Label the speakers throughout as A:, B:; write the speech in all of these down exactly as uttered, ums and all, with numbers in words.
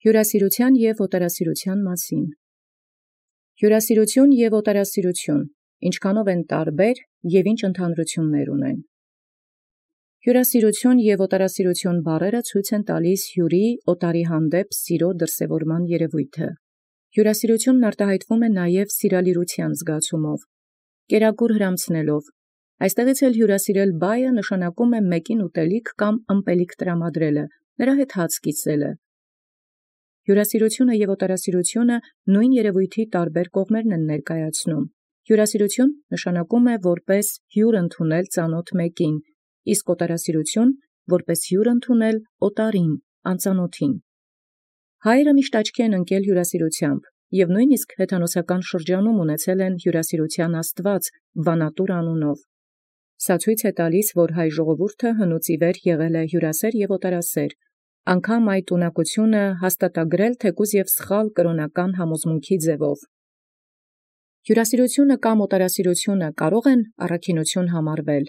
A: Հյուրասիրության և օտարասիրության մասին։ Հյուրասիրություն և օտարասիրություն ինչքանով են տարբեր և ինչ ընդհանրություններ ունեն։ Հյուրասիրություն և օտարասիրություն բառերը ցույց են տալիս հյուրի օտարի հանդեպ սիրո դրսևորման երևույթը։ Հյուրասիրությունն արտահայտվում է նաև սիրալիրության զգացումով, կերակուր հրամցնելով։ Այստեղից էլ հյուրասիրել բայը նշանակում է մեկին ուտելիք կամ ըմպելիք տրամադրելը, նրա հետ հաց կիսելը։ Հյուրասիրությունը և օտարասիրությունը նույն երևույթի տարբեր կողմերն են ներկայացնում։ Հյուրասիրություն նշանակում է որպես հյուր ընդունել ծանոթ մեկին, իսկ օտարասիրություն որպես հյուր ընդունել օտարին, անծանոթին։ Հայերը միշտ աչքի են ընկել հյուրասիրությամբ և նույնիսկ հեթանոսական շրջանում ունեցել են հյուրասիրության աստված Վանատուր անունով։ Սա ցույց է տալիս, որ հայ ժողովուրդը հնուց ի վեր եղել է հյուրասեր և օտարասեր, անգամ այդ ունակությունը հաստատագրել թեկուզ և սխալ կրոնական համոզմունքի ձևով։ Հյուրասիրությունը կամ օտարասիրությունը կարող են առաքինություն համարվել։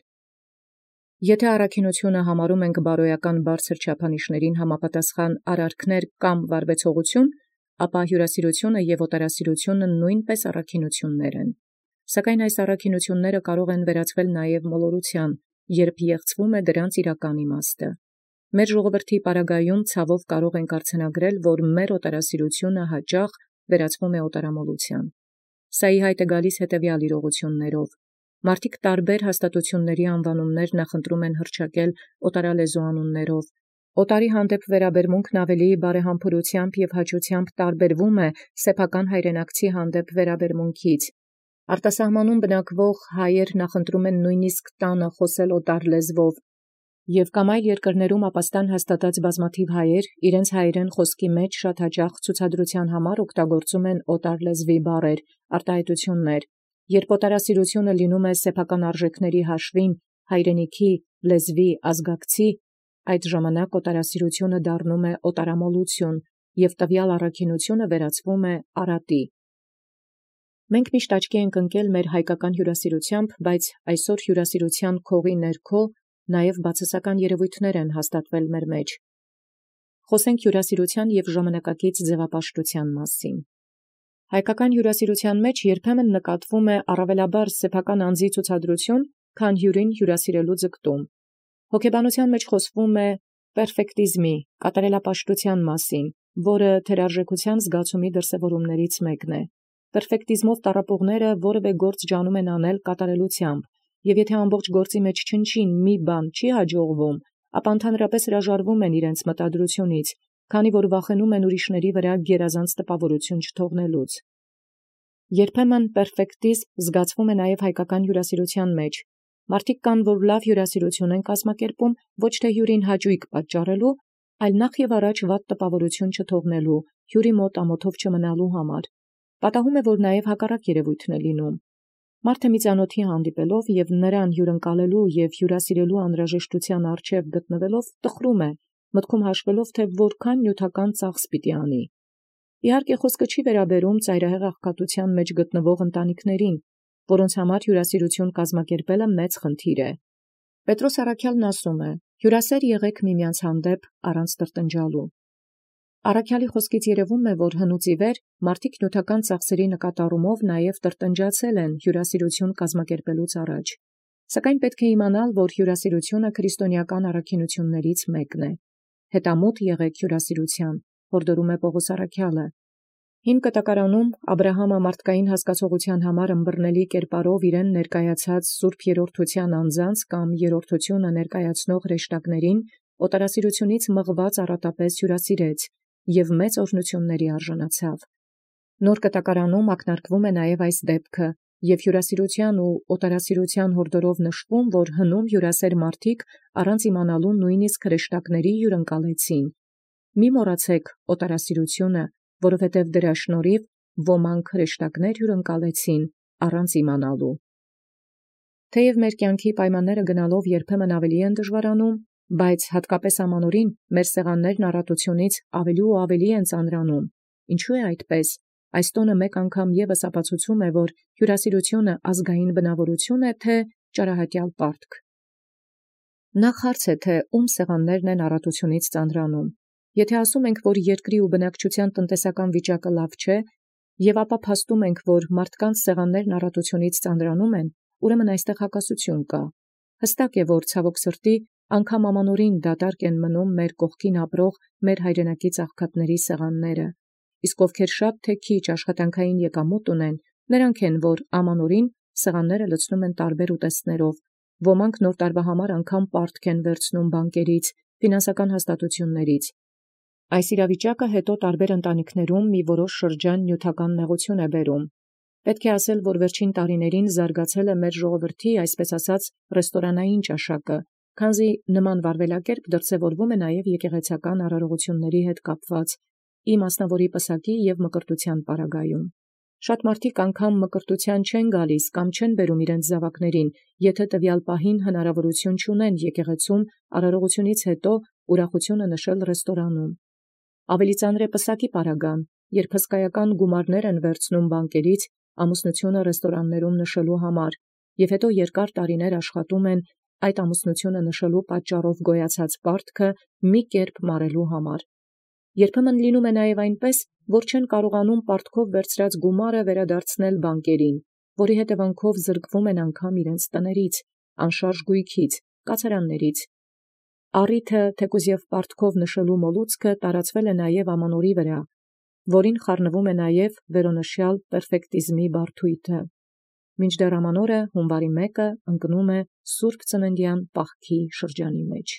A: Եթե առաքինությունը համարում ենք բարոյական բարձր չափանիշներին համապատասխան արարքներ կամ վարվեցողություն, ապա հյուրասիրությունը և օտարասիրությունը նույնպես առաքինություններ են։ Սակայն այս առաքինությունները կարող են վերածվել նաև մոլորության, երբ եղծվում է դրանց իրական իմաստը։ Մեր ժողովրդի պարագայում ցավով կարող ենք արձանագրել, որ մեր օտարասիրությունը հաճախ վերածվում է օտարամոլության։ Սա ի հայտ է գալիս հետևյալ իրողություններով. մարդիկ տարբեր հաստատությունների անվանումներ նախընտրում են հռչակել օտարալեզու անուններով։ Օտարի հանդեպ վերաբերմունքն ավելի բարեհամբուրությամբ և հաճությամբ տարբերվում է սեփական հայրենակցի հանդեպ վերաբերմունքից։ Արտասահմանում բնակվող հայեր նախընտրում են նույնիսկ տանը խոսել օտար լեզվով, և կամ այլ երկրներում ապաստան հաստատած բազմաթիվ հայեր իրենց հայերեն խոսքի մեջ շատ հաճախ ցուցադրության համար օգտագործում են օտար լեզվի բառեր, արտահայտություններ։ Երբ օտարասիրությունը լինում է սեփական արժեքների հաշվին, հայրենիքի, լեզվի, ազգակցի, այդ ժամանակ օտարասիրությունը դառնում է օտարամոլություն, և տվյալ առաքինությունը վերածվում է արատի։ Մենք միշտ աչքի ենք ընկել մեր հայկական հյուրասիրությամբ, բայց այսօր հյուրասիրության քողի ներքո նաև բացասական երևույթներ են հաստատվել մեր մեջ։ Խոսենք հյուրասիրության և ժամանակակից ձևապաշտության մասին։ Հայկական հյուրասիրության մեջ երբեմն նկատվում է առավելաբար սեփական անձի ցուցադրություն, քան հյուրին հյուրասիրելու ձգտում։ Հոգեբանության մեջ խոսվում է պերֆեկտիզմի, կատարելապաշտության մասին, որը թերարժեքության զգացումի դրսևորումներից մեկն է։ Պերֆեկտիզմով տառապողները որևէ գործ ջանում են անել կատարելությամբ, և եթե ամբողջ գործի մեջ չնչին մի բան չի հաջողվում, ապա ընդհանրապես հրաժարվում են իրենց մտադրությունից, քանի որ վախենում են ուրիշների վրա գերազանց տպավորություն չթողնելուց։ Երբեմն պերֆեկտիզմ զգացվում է նաև հայկական հյուրասիրության մեջ։ Մարդիկ կան, որ լավ հյուրասիրություն են կազմակերպում ոչ թե հյուրին հաճույք պատճառելու, այլ նախ և առաջ վատ տպավորություն չթողնելու, հյուրի մոտ ամոթով չմնալու համար։ Պատահում է, որ նաև հակառակ երևույթն է լինում։ Մարդը մի ծանոթի հանդիպելով և նրան հյուրընկալելու և հյուրասիրելու անհրաժեշտության առջև գտնվելով տխրում է, մտքում հաշվելով, թե որքան նյութական ծախս պիտի անի։ Իհարկե խոսքը չի վերաբերում ծայրահեղ աղքատության մեջ գտնվող ընտանիքներին, որոնց համար հյուրասիրություն կազմակերպելը մեծ խնդիր է։ Պետրոս առաքյալն ասում է. «Հյուրասեր եղեք միմյանց հանդեպ առանց տրտնջալու»։ Առաքյալի խոսքից երևում է, որ հնուց ի վեր մարդիկ նյութական ծախսերի նկատառումով նաև տրտնջացել են հյուրասիրություն կազմակերպելուց առաջ։ Սակայն պետք է իմանալ, որ հյուրասիրությունը քրիստոնեական առաքինություններից մեկն է։ Հետամուտ եղեք հյուրասիրության, հորդորում է Պողոս առաքյալը։ Հին կտակարանում Աբրահամը մարդկային հասկացողության համար ըմբռնելի կերպարով իրեն ներկայացած սուրբ երրորդության անձանց կամ երրորդությունը ներկայացնող հրեշտակներին օտարասիրությունից մղված առատապես հյուրասիրեց և մեծ օրհնությունների արժանացավ։ Նոր կտակարանում ակնարկվում է նաև այս դեպքը, և հյուրասիրության ու օտարասիրության հորդորով նշվում, որ հնում հյուրասեր մարդիկ առանց իմանալու նույնիսկ հրեշտակների հյուրընկալեցին։ Մի մոռացեք օտարասիրությունը, որովհետև դրա շնորհիվ ոմանք հրեշտակներ հյուրընկալեցին առանց իմանալու։ Թեև մեր կյանքի պայմանները գնալով երբեմն ավելի են դժվարանում, բայց հատկապես ամանորին մեր սեղաններն առատությունից ավելի ու ավելի են ծանրանում։ Ինչու է այդպես։ Այս տոնը մեկ անգամ ևս ապացուցում է, որ հյուրասիրությունը ազգային բնավորություն է, թե ճարահատյալ պարտք։ Նախ հարց է, թե ում սեղաններն են առատությունից ծանրանում։ Եթե ասում ենք, որ երկրի ու բնակչության տնտեսական վիճակը լավ չէ, եւ ապա փաստում ենք, որ մարդկանց սեղաններն առատությունից ծանրանում են, ուրեմն այստեղ հակասություն կա։ Հստակ է, որ ցավոք սրտի անգամ ամանորին դատարկ են մնում մեր կողքին ապրող մեր հայրենակից աղքատների սեղանները, իսկ ովքեր շատ թե քիչ աշխատանքային եկամուտ ունեն, նրանք են, որ ամանորին սեղանները լցնում են տարբեր ուտեստներով, ոմանք նոր տարվա համար անգամ պարտք են վերցնում բանկերից, ֆինանսական հաստատություններից։ Այս իրավիճակը հետո տարբեր ընտանիքներում մի որոշ շրջան նյութական նեղություն է բերում։ Պետք է ասել, որ վերջին տարիներին զարգացել է մեր ժողովրդի, այսպես ասած, ռեստորանային ճաշակը, քանզի նման վարվելակերպ դրսևորվում է նաև եկեղեցական արարողությունների հետ կապված, ի մասնավորի պսակի և մկրտության պարագայում։ Շատ մարդիկ անգամ մկրտության չեն գալիս կամ չեն բերում իրենց զավակներին, եթե տվյալ պահին հնարավորություն չունեն եկեղեցում արարողությունից հետո ուրախությունը նշել ռեստորանում։ Ավելի ծանր է պսակի պարագան, երբ հսկայական գումարներ են վերցնում բանկերից ամուսնությունը ռեստորաններում նշելու համար, և հետո երկար տարիներ աշխատում են այդ ամուսնությունը նշելու պատճառով գոյացած պարտքը մի կերպ մարելու համար։ Երբեմն լինում է նաև այնպես, որ չեն կարողանում պարտքով վերցրած գումարը վերադարձնել բանկերին, որի հետևանքով զրկվում են անգամ իրենց տներից, անշարժ գույքից, կացարաններից։ Առիթը թեկուզ և պարտքով նշելու մոլուցքը տարածվել է նաև ամանորի վրա, որին խառնվում է նաև վերոնշյալ պերֆեկտիզմի բարդույթը։ Մինչդեռ ամանորը հունվարի մեկը ընկնում է Սուրբ Ծննդյան պահքի շրջանի մեջ։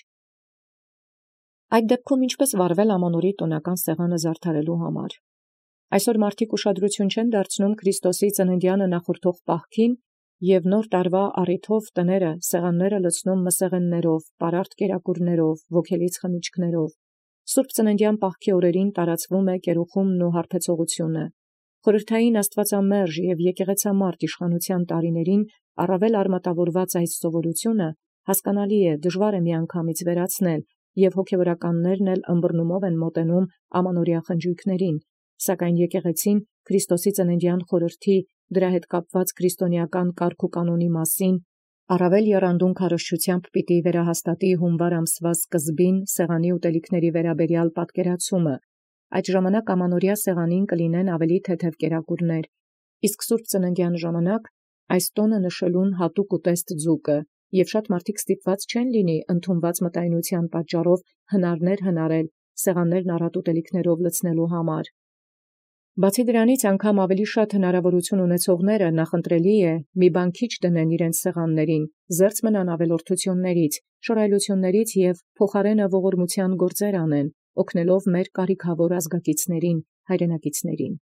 A: Այդ դեպքում ինչպես վարվել ամանորի տոնական սեղանը զարդարելու համար։ Այսօր մարդիկ ուշադրություն չեն դարձնում Քրիստոսի ծննդյանը նախորդող պահքին և նոր տարվա առիթով տները սեղանները լցնում մսեղեններով, պարարտ կերակուրներով, ոգելից խմիչքներով։ Սուրբ Ծննդյան պահքի օրերին տարածվում է կերուխումն ու հարբեցողությունը։ Խորհրդային աստվածամերժ և եկեղեցամարտ իշխանության տարիներին առավել արմատավորված այս սովորությունը հասկանալի է, դժվար է միանգամից վերացնել, և հոգևորականներն էլ ըմբռնումով են մոտենում ամանորյա խնջույքներին, սակայն եկեղեցին Քրիստոսի ծննդյան խորհրդի, դրա հետ կապված քրիստոնեական կարգ ու կանոնի մասին առավել եռանդուն քարոզչությամբ պիտի վերահաստատի հունվար ամսվա սկզբին սեղանի ուտելիքների վերաբերյալ պատկերացումը։ Այդ ժամանակ ամանորյա սեղանին կլինեն ավելի թեթև կերակուրներ, իսկ Սուրբ Ծննդյան ժամանակ այս տոնը նշելուն հատուկ ուտեստ ձուկը, և շատ մարդիկ ստիպված չեն լինի ընդունված մտայնության պատճառով հնարներ հնարել սեղաններն առատ ուտելիքներով լցնելու համար։ Բացի դրանից անգամ ավելի շատ հնարավորություն ունեցողները նախընտրելի է մի բան քիչ դնեն իրենց սեղաններին, զերծ մնան ավելորդություններից, շռայլություններից և փոխարենը ողորմության գործեր անեն, օգնելով մեր կարիքավոր ազգակիցներին, հայրենակիցներին։